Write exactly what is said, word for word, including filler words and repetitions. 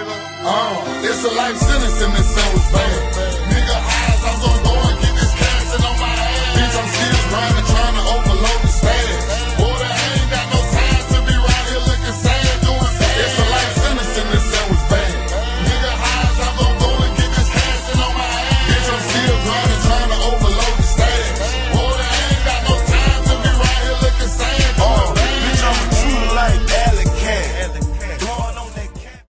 Uh, it's a life sentence and this song is bad.